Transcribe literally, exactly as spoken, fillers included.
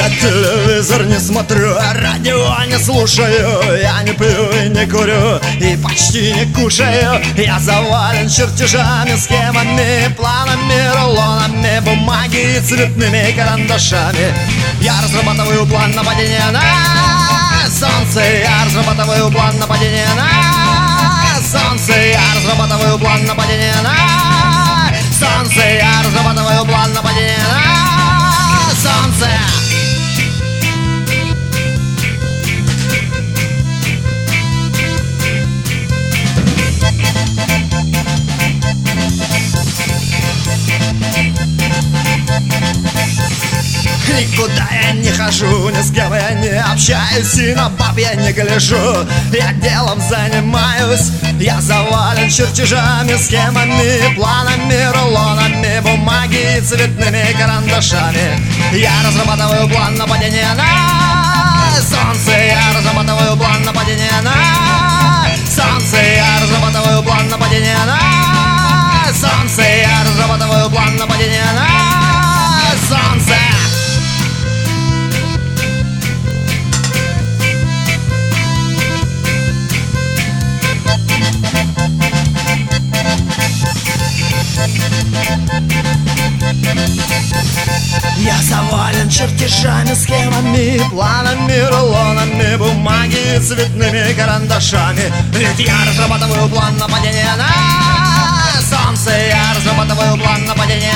Я телевизор не смотрю, радио не слушаю. Я не пью и не курю, и почти не кушаю. Я завален чертежами, схемами, планами, рулонами бумаги и цветными карандашами. Я разрабатываю план нападения на солнце. Я разрабатываю план нападения на солнце. Я разрабатываю план нападения на солнце. Я разрабатываю план нападения на солнце. Никуда я не хожу, ни с кем я не общаюсь, и на баб я не гляжу. Я делом занимаюсь, я завален чертежами, схемами, планами, рулонами бумаги и цветными карандашами. Я разрабатываю план нападения на солнце. Я разрабатываю план нападения на солнце. Я разрабатываю план нападения на солнце. Я разрабатываю план нападения на солнце. Я завален чертежами, схемами, планами, рулонами бумаги и цветными карандашами. Ведь я разрабатываю план нападения на солнце. Я разрабатываю план нападения